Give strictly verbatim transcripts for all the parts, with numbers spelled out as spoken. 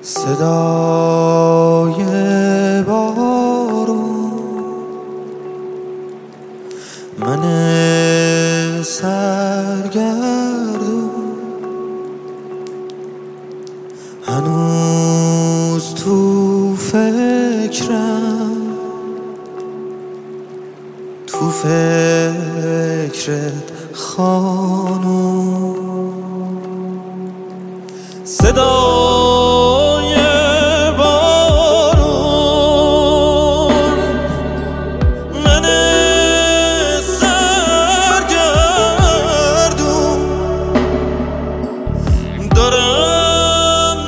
صدای بارون، من سرگردون هنوز تو فکرم، تو فکرت خانوم. صدای بارون، من سرگردون دارم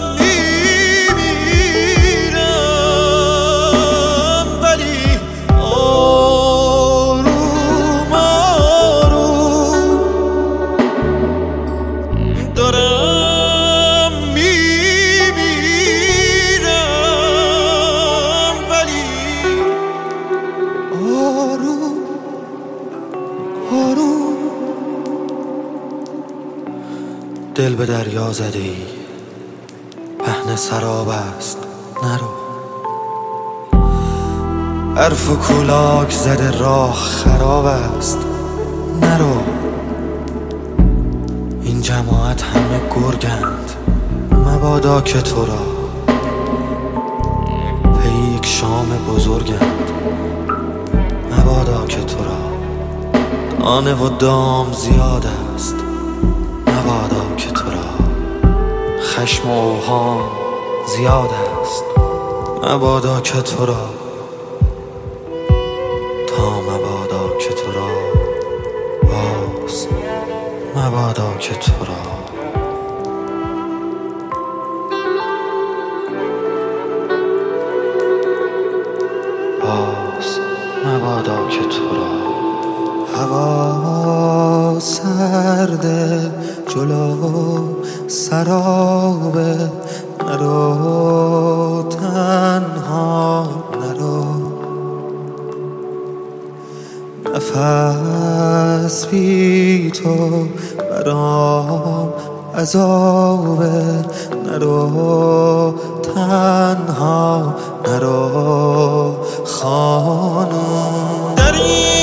میمیرم، ولی آروم آروم دارم دل به دریا زده ای، پهن سراب است نرو. حرف و کولاک زده راه خراب است نرو. این جماعت همه گرگند، مبادا که تو را پی یک شام بزرگند، مبادا که تو را دانه و دام زیاد است، مبادا که تو را خشم و اوهام زیاد است، مبادا که تو را تا مبادا که تو را باز، مبادا که تو را باز، مبادا که تو را. هوا سرده جلو سرابه، نرو تنها نرو. نفس بی تو برام عذابه، نرو تنها نرو خانوم. در این